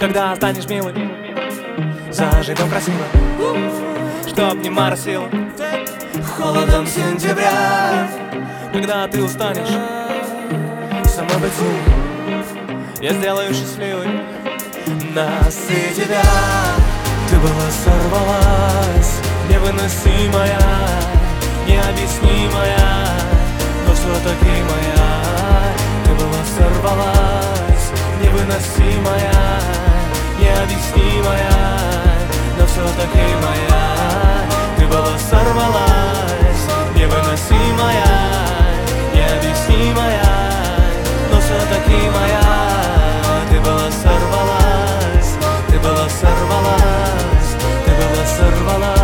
Когда станешь милой, заживем красиво, чтоб не моросило холодом сентября. Когда ты устанешь самой быть сильной, я сделаю счастливой нас и тебя. Ты была, сорвалась, невыносимая, необъяснимая, но все-таки моя. Ты была, сорвалась, невыносимая, необъяснимая, но все-таки моя. Ты была, сорвалась, невыносимая, необъяснимая, но все-таки моя. Ты была, сорвалась, ты была, сорвалась, ты была, сорвалась.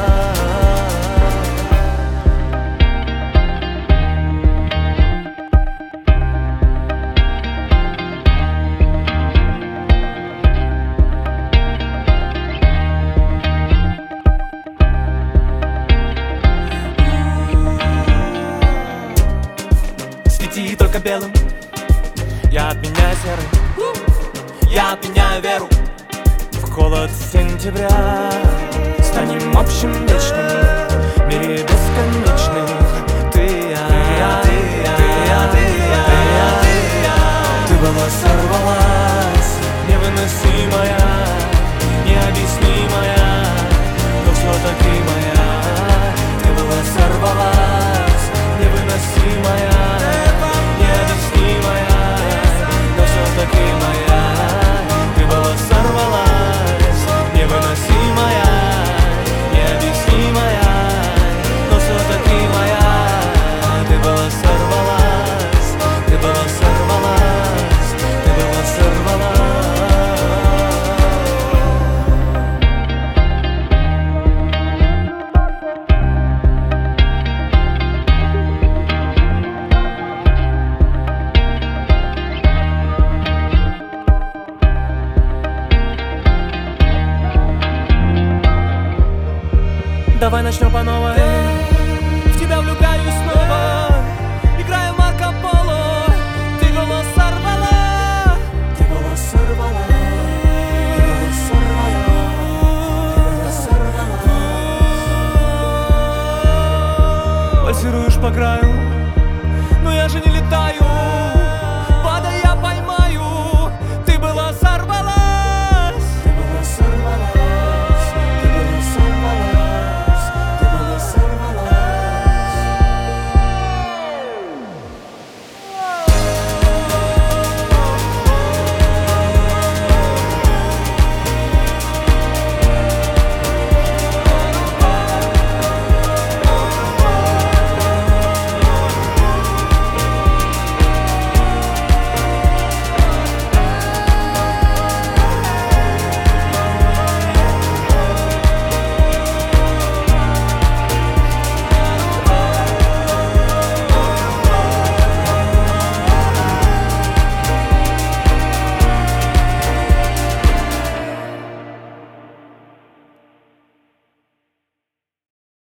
Свети только белым, я отменяю серый, я отменяю веру в холод сентября. Станем общим вечным в мире бесконечных. Ты и я, ты и я, ты и я, ты и я, ты и я, ты и я, ты и я. Ты была, сорвалась, невыносимая, необъяснимая, но все-таки моя. Ты была, сорвалась, невыносимая, необъяснимая, но все-таки моя. Ты была, сорвалась, невыносимая, необъяснимая, но все-таки моя. Ты была, сорвалась, ты была, сорвалась, ты была, сорвалась. Давай начнем по новой.